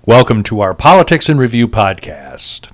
Welcome to our Politics in Review podcast.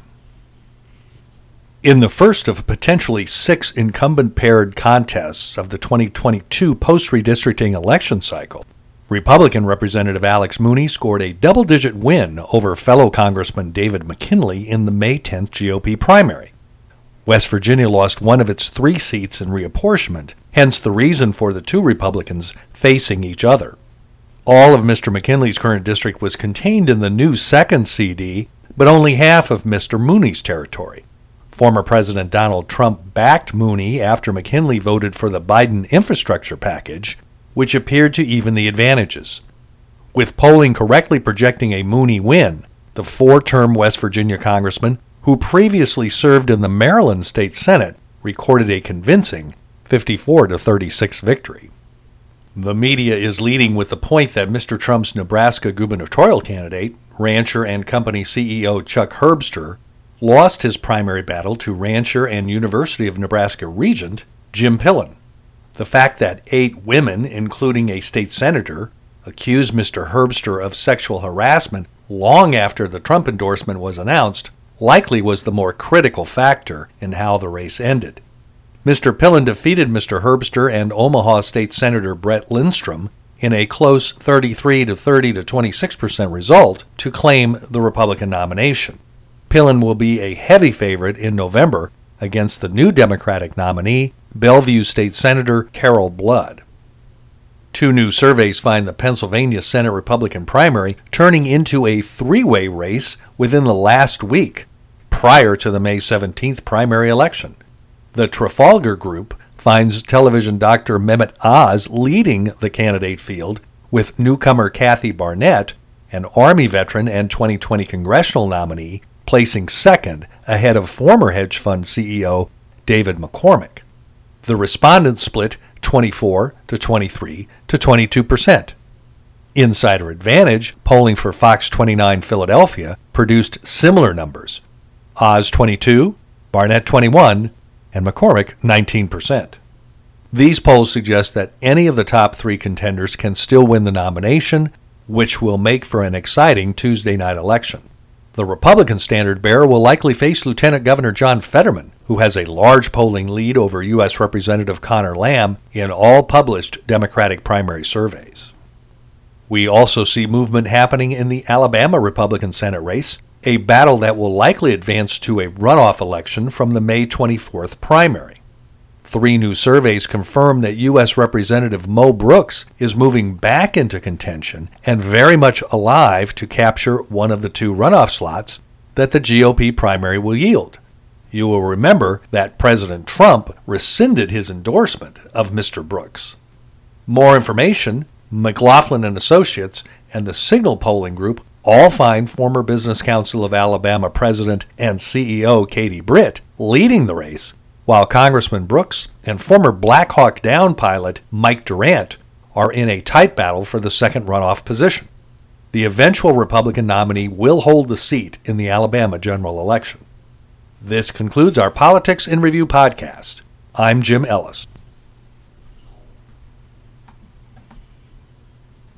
In the first of potentially 6 incumbent-paired contests of the 2022 post-redistricting election cycle, Republican Representative Alex Mooney scored a double-digit win over fellow Congressman David McKinley in the May 10th GOP primary. West Virginia lost one of its 3 seats in reapportionment, hence the reason for the 2 Republicans facing each other. All of Mr. McKinley's current district was contained in the new 2nd CD, but only half of Mr. Mooney's territory. Former President Donald Trump backed Mooney after McKinley voted for the Biden infrastructure package, which appeared to even the advantages. With polling correctly projecting a Mooney win, the 4-term West Virginia congressman, who previously served in the Maryland State Senate, recorded a convincing 54-36 victory. The media is leading with the point that Mr. Trump's Nebraska gubernatorial candidate, rancher and company CEO Chuck Herbster, lost his primary battle to rancher and University of Nebraska regent Jim Pillen. The fact that 8 women, including a state senator, accused Mr. Herbster of sexual harassment long after the Trump endorsement was announced likely was the more critical factor in how the race ended. Mr. Pillen defeated Mr. Herbster and Omaha State Senator Brett Lindstrom in a close 33-30 to 26% result to claim the Republican nomination. Pillen will be a heavy favorite in November against the new Democratic nominee, Bellevue State Senator Carol Blood. 2 new surveys find the Pennsylvania Senate Republican primary turning into a 3-way race within the last week, prior to the May 17th primary election. The Trafalgar Group finds television Dr. Mehmet Oz leading the candidate field, with newcomer Kathy Barnett, an Army veteran and 2020 congressional nominee, placing second ahead of former hedge fund CEO David McCormick. The respondents split 24-23 to 22%. Insider Advantage, polling for Fox 29 Philadelphia, produced similar numbers. Oz 22, Barnett 21, and McCormick 19%. These polls suggest that any of the top 3 contenders can still win the nomination, which will make for an exciting Tuesday night election. The Republican standard-bearer will likely face Lieutenant Governor John Fetterman, who has a large polling lead over U.S. Representative Conor Lamb in all published Democratic primary surveys. We also see movement happening in the Alabama Republican Senate race, a battle that will likely advance to a runoff election from the May 24th primary. 3 new surveys confirm that U.S. Representative Mo Brooks is moving back into contention and very much alive to capture one of the 2 runoff slots that the GOP primary will yield. You will remember that President Trump rescinded his endorsement of Mr. Brooks. More information, McLaughlin and Associates and the Signal Polling Group all find former Business Council of Alabama President and CEO Katie Britt leading the race, while Congressman Brooks and former Black Hawk Down pilot Mike Durant are in a tight battle for the second runoff position. The eventual Republican nominee will hold the seat in the Alabama general election. This concludes our Politics in Review podcast. I'm Jim Ellis.